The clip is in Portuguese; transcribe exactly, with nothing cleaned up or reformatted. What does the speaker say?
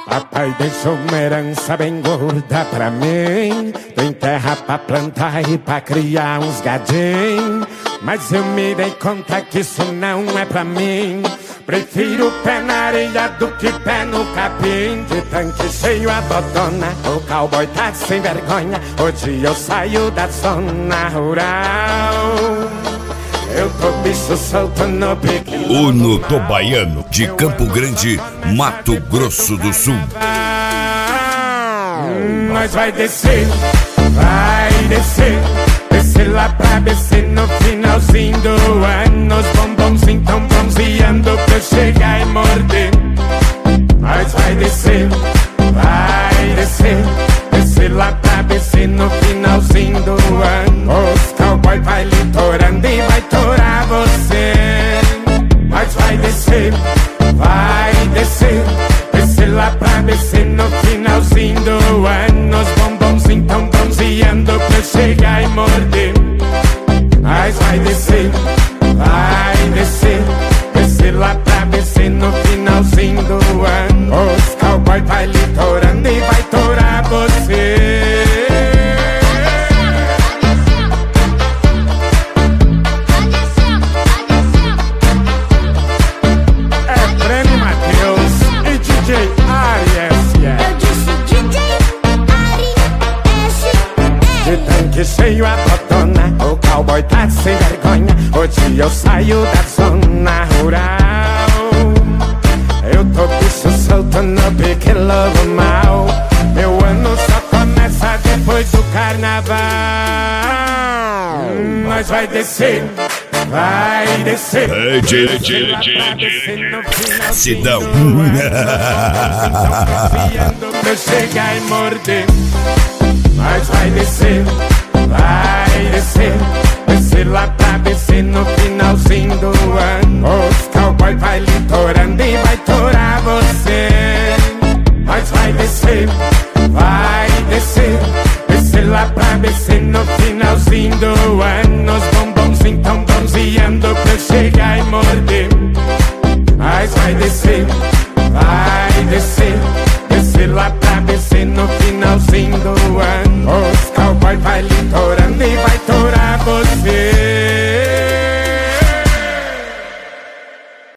Papai deixou uma herança bem gorda pra mim. Tem terra pra plantar e pra criar uns gadinhos. Mas eu me dei conta que isso não é pra mim. Prefiro pé na areia do que pé no capim. De tanque cheio a botona, o cowboy tá sem vergonha. Hoje eu saio da zona rural. Eu tô bicho solto no pique. Uno Tobaiano, de Campo Grande, Mato Grosso do Sul. Hum, nós vai descer, vai descer. Descer lá pra B C no finalzinho do ano. Os bombonzinhos tão bronzeando pra eu chegar e morder. Nós vai descer, vai descer. Descer lá pra B C no finalzinho do ano. Os cowboy vai litorando e vai torar você. Nós vai descer, vai descer. Descer lá pra B C no finalzinho do ano. Os bombonzinhos tão bronzeando pra eu chegar e morder. Nós vai descer, vai descer. Descer lá pra B C no finalzinho do ano. Os cowboy vai litorando e vai torar você. É Prêmio Matheus e D J Ari S S. Eu disse D J Ari S S. De tanque cheio a botona, o cowboy tá sem vergonha. Hoje eu saio da zona rural. Eu tô bicho solto no pique lobo mal. Meu ano só começa depois do carnaval. Hum, nós vai descer, vai descer. Ei, tira, tira, tira, tira. Cidão. Pra eu chegar e morder. Nós vai descer, vai descer.